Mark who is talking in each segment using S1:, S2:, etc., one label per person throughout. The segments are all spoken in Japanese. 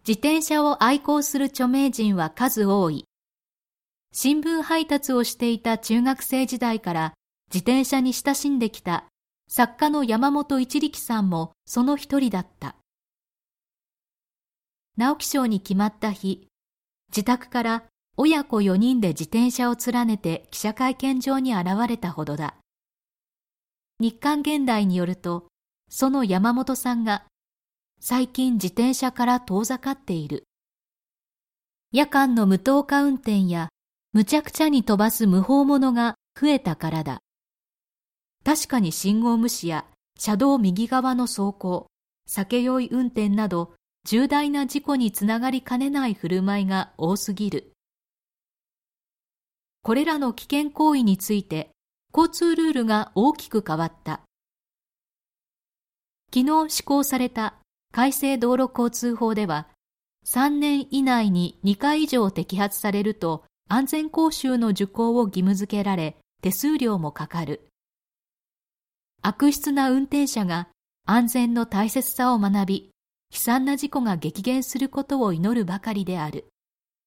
S1: 自転車を愛好する著名人は数多い。新聞配達をしていた中学生時代から自転車に親しんできた作家の山本一力さんもその一人だった。直木賞に決まった日、自宅から親子4人で自転車を連ねて記者会見場に現れたほどだ。日刊現代によると、その山本さんが最近自転車から遠ざかっている。夜間の無灯火運転やむちゃくちゃに飛ばす無法者が増えたからだ。確かに信号無視や車道右側の走行、酒酔い運転など重大な事故につながりかねない振る舞いが多すぎる。これらの危険行為について交通ルールが大きく変わった。昨日施行された改正道路交通法では、3年以内に2回以上摘発されると安全講習の受講を義務付けられ、手数料もかかる。悪質な運転者が安全の大切さを学び、悲惨な事故が激減することを祈るばかりである。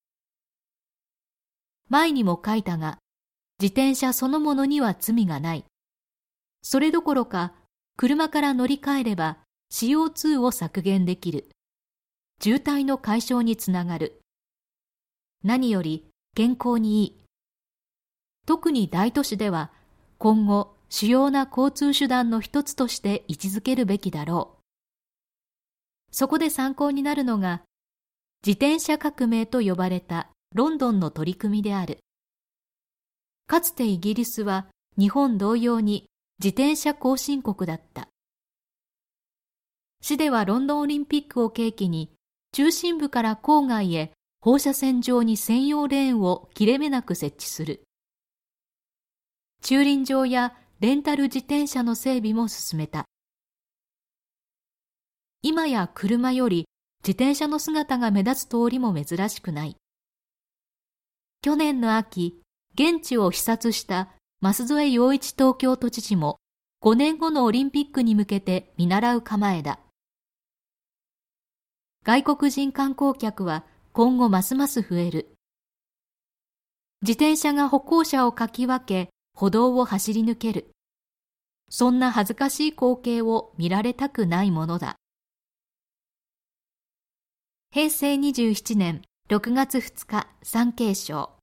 S1: 前にも書いたが、自転車そのものには罪がない。それどころか、車から乗り換えれば CO2 を削減できる。渋滞の解消につながる。何より健康にいい。特に大都市では今後主要な交通手段の一つとして位置づけるべきだろう。そこで参考になるのが自転車革命と呼ばれたロンドンの取り組みである。かつてイギリスは日本同様に自転車後進国だった。市ではロンドンオリンピックを契機に中心部から郊外へ放射線上に専用レーンを切れ目なく設置する。駐輪場やレンタル自転車の整備も進めた。今や車より自転車の姿が目立つ通りも珍しくない。去年の秋、現地を視察した舛添洋一東京都知事も5年後のオリンピックに向けて見習う構えだ。外国人観光客は今後ますます増える。自転車が歩行者をかき分け、歩道を走り抜ける。そんな恥ずかしい光景を見られたくないものだ。平成27年6月2日、産経省。